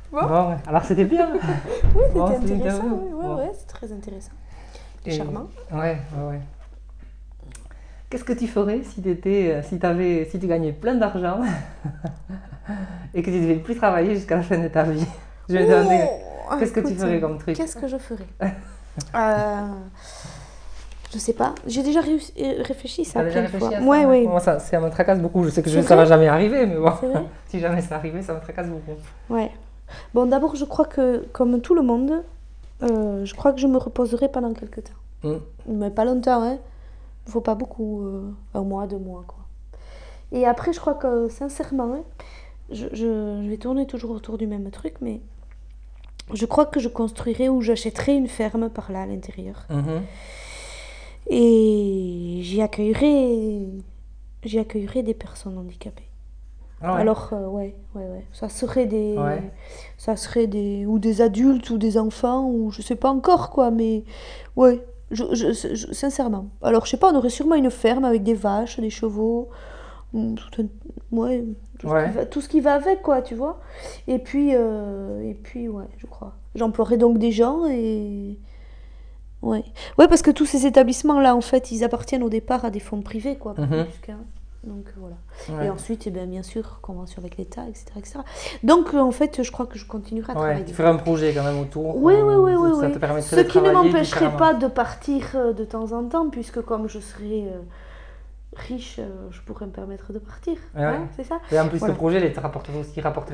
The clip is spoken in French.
Bon. Bon, alors c'était bien. Oui, Bon, c'était c'était intéressant. interview. Oui, Bon. ouais, c'est très intéressant. Et- Charmant. Ouais. Qu'est-ce que tu ferais si tu gagnais plein d'argent et que tu devais plus travailler jusqu'à la fin de ta vie? Je vais te demander, qu'est-ce que tu Écoute, ferais comme truc? qu'est-ce que je ferais Je sais pas. J'ai déjà réfléchi ça T'as déjà plein de fois. réfléchi à ça? Ouais, ouais. Moi, ça me tracasse beaucoup. Je sais que C'est ça va vrai? jamais arriver, mais bon, C'est vrai? si jamais ça arrivait, ça me tracasse beaucoup. Ouais. Bon, d'abord, je crois que, comme tout le monde, je crois que je me reposerai pendant quelques temps. Mm. Mais pas longtemps, hein. Faut pas beaucoup. Un mois, 2 mois, quoi. Et après, je crois que, sincèrement, hein, je vais tourner toujours autour du même truc, mais je crois que je construirai ou j'achèterai une ferme par là, à l'intérieur. Mhm. Et j'y accueillerai des personnes handicapées. Ah ouais. Alors, ouais. Ça serait Ouais. ou des adultes ou des enfants, ou je sais pas encore quoi, mais ouais, sincèrement. Alors, je sais pas, on aurait sûrement une ferme avec des vaches, des chevaux, ouais, Ouais. tout ce qui va avec, quoi, tu vois. Et puis, ouais, je crois. J'emploierai donc des gens et. Ouais, parce que tous ces établissements-là, en fait, ils appartiennent au départ à des fonds privés, quoi. Mhm. Donc voilà. Ouais. Et ensuite, eh bien sûr, convention avec l'État, etc. Donc en fait, je crois que je continuerai à Ouais, travailler. tu ferais un projet quand même autour. Oui. Ça te permettrait Ce de qui ne travailler m'empêcherait différemment. pas de partir de temps en temps, puisque comme je serai riche, je pourrais me permettre de partir. Ouais. C'est ça. Et en plus, Voilà. le projet, il te rapporterait aussi